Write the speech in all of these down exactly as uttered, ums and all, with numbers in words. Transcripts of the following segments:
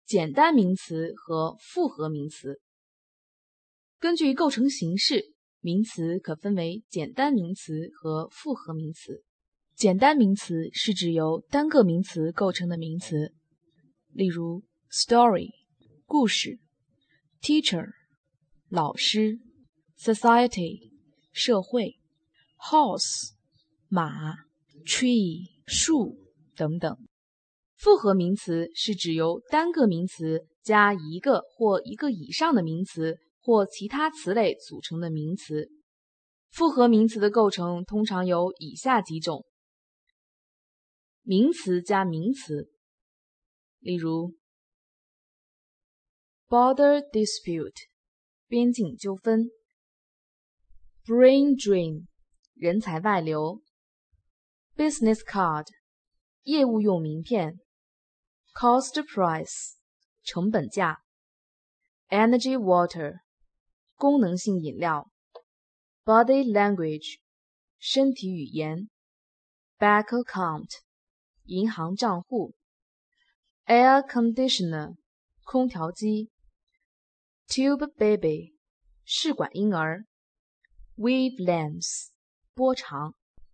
简单名词和复合名词。根据构成形式，名词可分为简单名词和复合名词。简单名词是指由单个名词构成的名词，例如 story 故事， teacher 老师， society 社会， horse 马， tree 树等等。复合名词是指由单个名词加一个或一个以上的名词或其他词类组成的名词。复合名词的构成通常有以下几种：名词加名词，例如 border dispute 边境纠纷， brain drain 人才外流， business card 业务用名片， cost price 成本价， energy water 功能性饮料， body language 身体语言， bank account 银行账户， air conditioner 空调机， tube baby 试管婴儿， wavelengths 波长。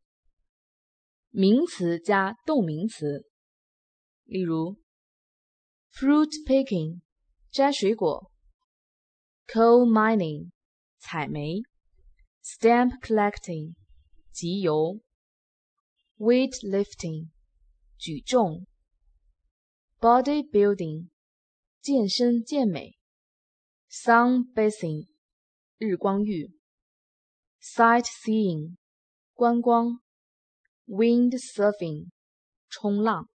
名词加动名词，例如 fruit picking 摘水果， coal mining 采煤， stamp collecting 集邮， weightlifting 举重， bodybuilding 健身健美， sunbathing 日光浴， sightseeing 观光， windsurfing 冲浪。